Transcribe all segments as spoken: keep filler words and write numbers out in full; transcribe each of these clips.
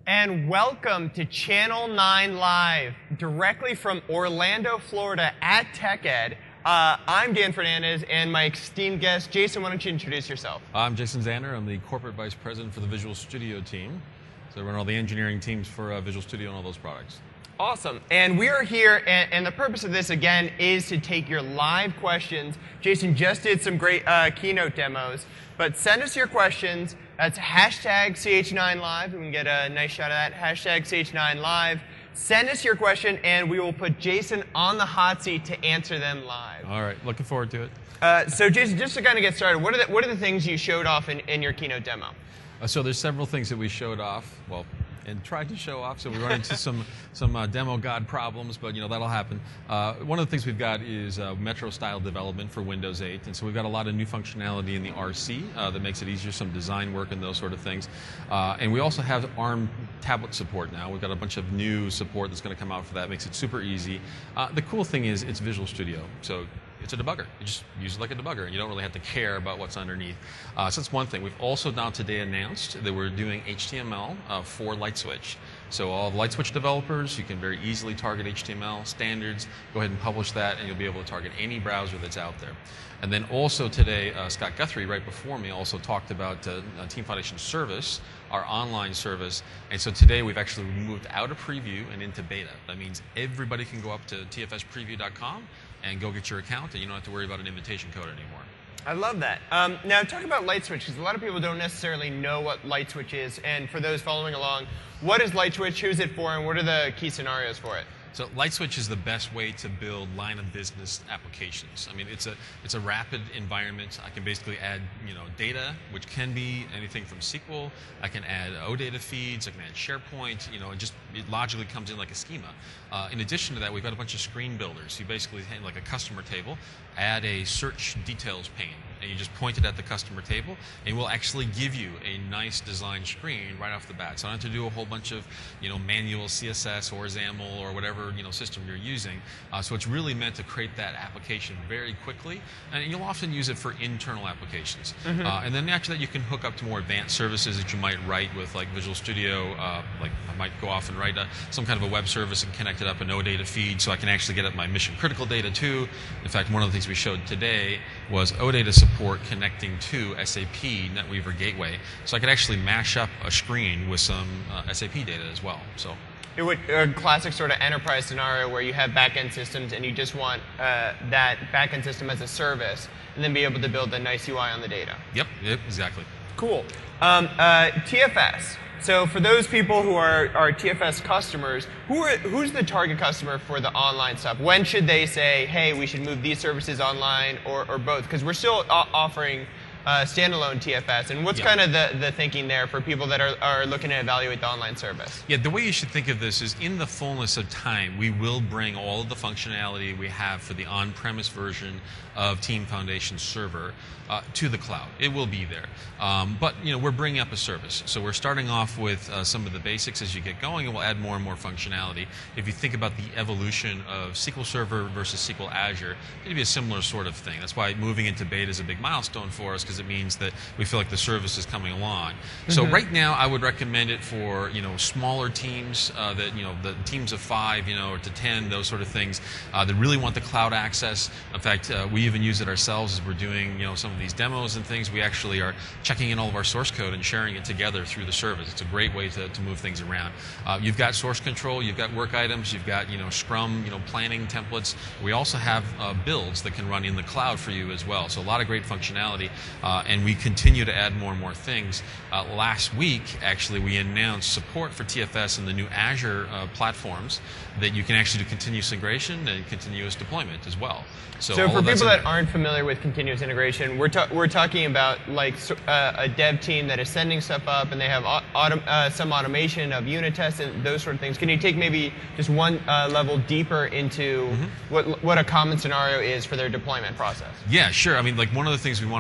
And welcome to Channel nine Live, directly from Orlando, Florida at TechEd. Uh, I'm Dan Fernandez, and my esteemed guest, Jason, why don't you introduce yourself? I'm Jason Zander. I'm the Corporate Vice President for the Visual Studio team. So I run all the engineering teams for uh, Visual Studio and all those products. Awesome. And we are here, and, and the purpose of this, again, is to take your live questions. Jason just did some great uh, keynote demos, but send us your questions. That's hashtag C H nine Live, and we can get a nice shot of that. Hashtag C H nine Live. Send us your question, and we will put Jason on the hot seat to answer them live. All right. Looking forward to it. Uh, so, Jason, just to kind of get started, what are the, what are the things you showed off in, in your keynote demo? Uh, so there's several things that we showed off. Well, and tried to show off, so we run into some some uh, demo god problems, but you know that'll happen. Uh, one of the things we've got is uh, Metro style development for Windows eight, and so we've got a lot of new functionality in the R C uh, that makes it easier, some design work and those sort of things. Uh, and we also have ARM tablet support now. We've got a bunch of new support that's going to come out for that. Makes it super easy. Uh, the cool thing is it's Visual Studio, so it's a debugger. You just use it like a debugger, and you don't really have to care about what's underneath. Uh, so that's one thing. We've also now today announced that we're doing H T M L uh, for LightSwitch. So all of LightSwitch developers, you can very easily target H T M L standards. Go ahead and publish that, and you'll be able to target any browser that's out there. And then also today, uh, Scott Guthrie, right before me, also talked about uh, Team Foundation Service, our online service. And so today we've actually moved out of preview and into beta. That means everybody can go up to T F S preview dot com and go get your account, and you don't have to worry about an invitation code anymore. I love that. Um, now, talk about LightSwitch, because a lot of people don't necessarily know what LightSwitch is. And for those following along, what is LightSwitch, who's it for, and what are the key scenarios for it? So LightSwitch is the best way to build line of business applications. I mean, it's a it's a rapid environment. I can basically add you know data, which can be anything from S Q L. I can add OData feeds. I can add SharePoint. You know, it just it logically comes in like a schema. Uh, in addition to that, we've got a bunch of screen builders. You basically have like a customer table, add a search details pane, and you just point it at the customer table, and we'll actually give you a nice design screen right off the bat. So I don't have to do a whole bunch of you know manual C S S or XAML or whatever you know system you're using. Uh, so it's really meant to create that application very quickly, and you'll often use it for internal applications. Mm-hmm. uh, and then after that, you can hook up to more advanced services that you might write with like Visual Studio. Uh, like I might go off and write a, some kind of a web service and connect it up an OData feed, so I can actually get at my mission critical data too. In fact, one of the things we showed today was OData support connecting to S A P NetWeaver Gateway, so I could actually mash up a screen with some uh, S A P data as well. So. It would, a classic sort of enterprise scenario where you have back-end systems and you just want uh, that back-end system as a service and then be able to build a nice U I on the data. Yep, yep, exactly. Cool. Um, uh, T F S. So for those people who are, are T F S customers, who are, who's the target customer for the online stuff? When should they say, hey, we should move these services online, or, or both? Because we're still offering Uh, standalone T F S, and what's yeah. kind of the, the thinking there for people that are, are looking to evaluate the online service? Yeah, the way you should think of this is in the fullness of time, we will bring all of the functionality we have for the on-premise version of Team Foundation Server uh, to the cloud. It will be there. Um, but, you know, we're bringing up a service. So we're starting off with uh, some of the basics as you get going, and we'll add more and more functionality. If you think about the evolution of S Q L Server versus S Q L Azure, it'd be a similar sort of thing. That's why moving into beta is a big milestone for us, because it means that we feel like the service is coming along. Mm-hmm. So right now, I would recommend it for you know smaller teams, uh, that you know the teams of five, you know, or to ten, those sort of things uh, that really want the cloud access. In fact, uh, we even use it ourselves as we're doing you know some of these demos and things. We actually are checking in all of our source code and sharing it together through the service. It's a great way to, to move things around. Uh, you've got source control, you've got work items, you've got you know Scrum, you know planning templates. We also have uh, builds that can run in the cloud for you as well. So a lot of great functionality. Uh, and we continue to add more and more things. Uh, last week, actually, we announced support for T F S in the new Azure uh, platforms that you can actually do continuous integration and continuous deployment as well. So, so for people that aren't familiar with continuous integration, we're, ta we're talking about like uh, a dev team that is sending stuff up and they have autom uh, some automation of unit tests and those sort of things. Can you take maybe just one uh, level deeper into mm-hmm. what, what a common scenario is for their deployment process? Yeah, sure. I mean, like one of the things we want to do is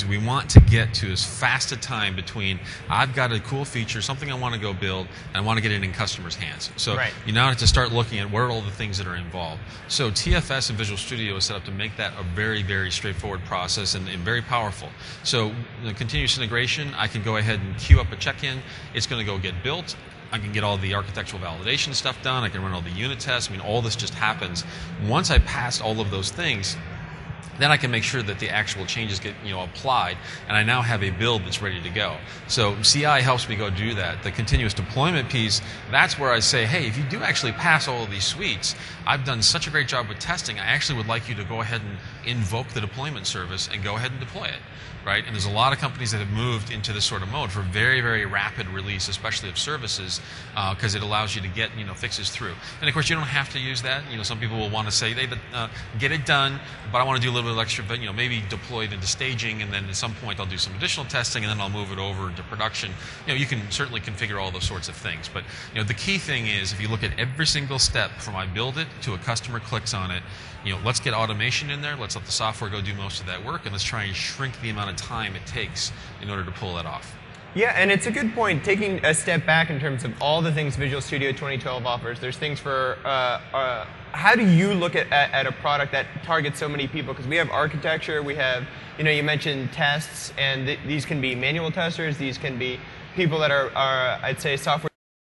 is we want to get to as fast a time between I've got a cool feature, something I want to go build, and I want to get it in customers' hands. So right. you now have to start looking at what are all the things that are involved. So T F S and Visual Studio is set up to make that a very, very straightforward process and, and very powerful. So the continuous integration, I can go ahead and queue up a check-in. It's going to go get built. I can get all the architectural validation stuff done. I can run all the unit tests. I mean, all this just happens. Once I pass all of those things, then I can make sure that the actual changes get you know applied, and I now have a build that's ready to go. So C I helps me go do that. The continuous deployment piece, that's where I say, hey, if you do actually pass all of these suites, I've done such a great job with testing, I actually would like you to go ahead and invoke the deployment service and go ahead and deploy it. Right? And there's a lot of companies that have moved into this sort of mode for very, very rapid release, especially of services, because uh, it allows you to get you know fixes through. And of course, you don't have to use that. You know, some people will want to say, "Hey, uh, get it done," but I want to do a little bit of extra, but you know, maybe deploy it into staging, and then at some point I'll do some additional testing, and then I'll move it over into production. You know, you can certainly configure all those sorts of things. But you know, the key thing is if you look at every single step from I build it to a customer clicks on it. You know, let's get automation in there. Let's let the software go do most of that work, and let's try and shrink the amount of time it takes in order to pull that off. Yeah, and it's a good point, taking a step back in terms of all the things Visual Studio twenty twelve offers. There's things for, uh, uh, how do you look at, at, at a product that targets so many people? Because we have architecture, we have, you know, you mentioned tests, and th these can be manual testers, these can be people that are, are I'd say, software